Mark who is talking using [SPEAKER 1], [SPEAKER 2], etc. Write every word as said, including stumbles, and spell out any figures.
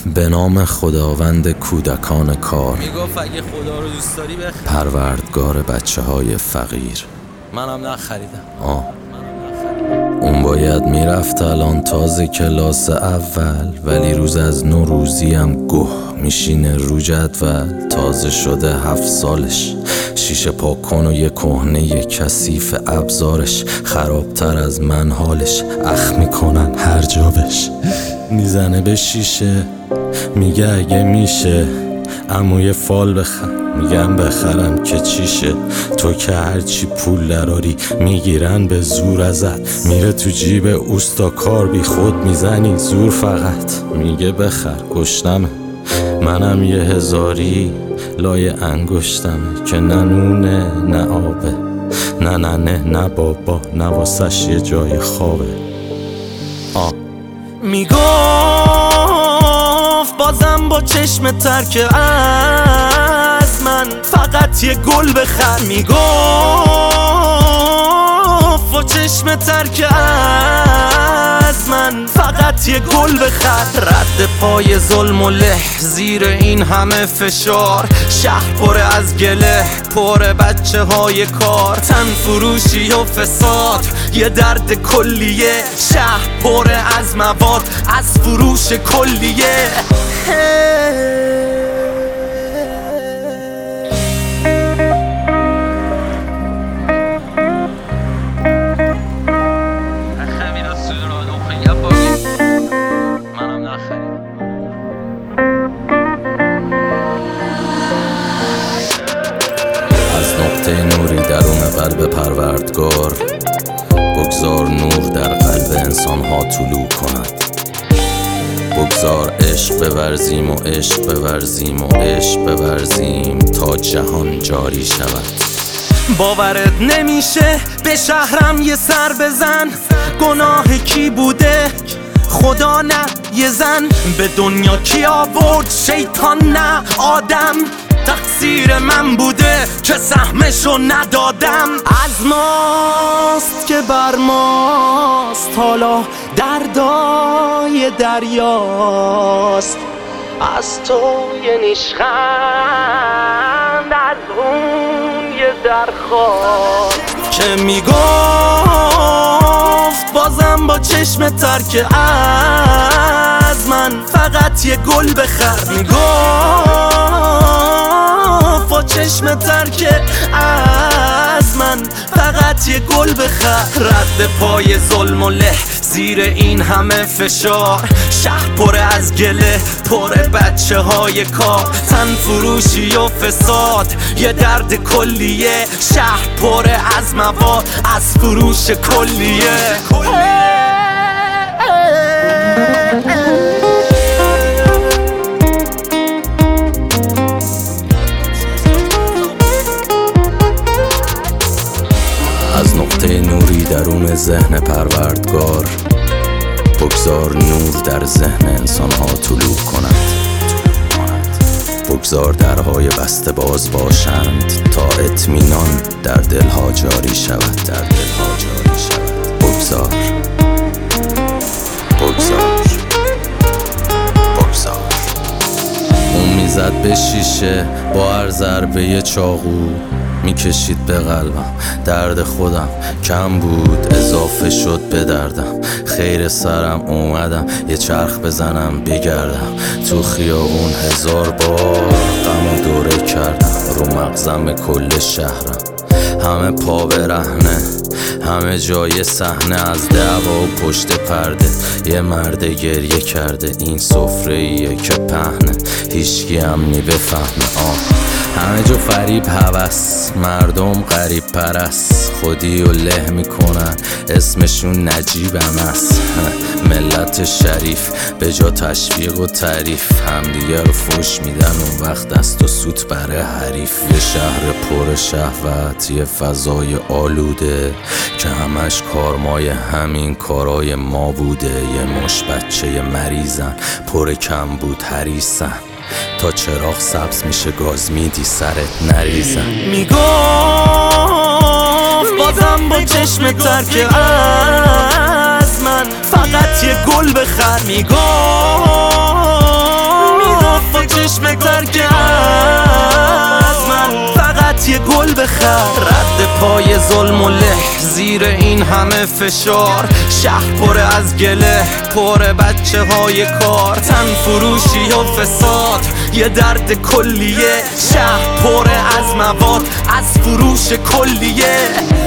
[SPEAKER 1] به نام خداوند کودکان کار،
[SPEAKER 2] میگفت اگه خدا رو دوست داری بخر.
[SPEAKER 1] پروردگار بچه های فقیر.
[SPEAKER 2] منم نخریدم.
[SPEAKER 1] آه اون باید میرفت الان تازه کلاس اول، ولی روز از نو روزی هم گوه میشینه رو جدول. تازه شده هفت سالش، شیشه پاک کن و یه کهنه یه کثیف ابزارش. خرابتر از من حالش، اخ میکنن هر جا بش. میزنه به شیشه میگه اگه میشه امو یه فال بخر. میگم بخرم که چیشه، تو که هرچی پول دراری میگیرن به زور ازت. میره تو جیب اوستا کار بی خود میزنی زور فقط. میگه بخر گشتمه، منم یه هزاری لای انگشتمه که نه نونه نه آبه، نه نه نه نه بابا نه واسش یه جای خوابه. آه
[SPEAKER 2] میگفت بازم با چشم ترک از من فقط یه گل بخر. میگفت با چشم ترک از من فقط یه گل بخر. رد پای ظلم و له زیر این همه فشار، شهر پر از گله پر بچه های کار. تن فروشی و فساد یه درد کلیه، شهر پر از مواد از فروش کلیه.
[SPEAKER 1] نوری درون قلب پروردگار، بگذار نور در قلب انسان ها طلوع کند. بگذار عشق بورزیم و عشق بورزیم و عشق بورزیم تا جهان جاری شود.
[SPEAKER 2] باورت نمیشه به شهرم یه سر بزن، گناه کی بوده خدا نه یه زن. به دنیا کی آورد شیطان نه آدم، تقصیر من بوده که سهمشو ندادم. از ماست که بر ماست حالا دردای دریاست. از تو یه نیشخند، از اون یه درخواست که میگفت بازم با چشم ترک از من فقط یه گل بخر. میگفت با چشم ترک از من فقط یه گل بخر. رد پای ظلم و له زیر این همه فشار، شهر پر از گله پر بچه های کار. تن فروشی و فساد یه درد کلیه، شهر پر از مواد از فروش کلیه.
[SPEAKER 1] از نقطه نوری درون ذهن پروردگار، بگذار نور در ذهن انسان ها طلوع کند. بگذار درهای بسته باز باشند تا اطمینان در دلها جاری شود. در دلها جاری شود. بگذار بگذار بگذار. اون میزد به شیشه با هر ضربه چاقو، میکشید به قلبم. درد خودم کم بود اضافه شد به دردم. خیر سرم اومدم یه چرخ بزنم بگردم. تو خیابون هزار بار غم و دوره کردم. رو مغزم کل شهرم همه پا برهنه، همه جای صحنه از دعوا و پشت پرده. یه مرد گریه کرده، این سفره ایه که پهنه، هیچکی هم نی بفهمه. آه همه جو فریب هوس، مردم غریب پرست، خودی و له میکنن اسمشون نجیبم است. ملت شریف به جا تشویق و تعریف، همدیگه رو فوش میدن اون وقت دست و سوت برای حریف. یه شهر پر شهوت، یه فضای آلوده که همش کارمای همین کارای ما بوده. یه مش بچه مریضن پر کم بود حریصن، تا چراغ سبز میشه گاز میدی سرت نریزن.
[SPEAKER 2] میگفت بازم با چشم ترک از من فقط یه گل بخر. میگفت واسه چشم ترک از من فقط یه گل بخر. رد پای ظلم و له زیر این همه فشار، شهر پر از گله پر بچه های کار، تن فروشی و فساد یه درد کلیه، شهر پر از مواد از فروش کلیه.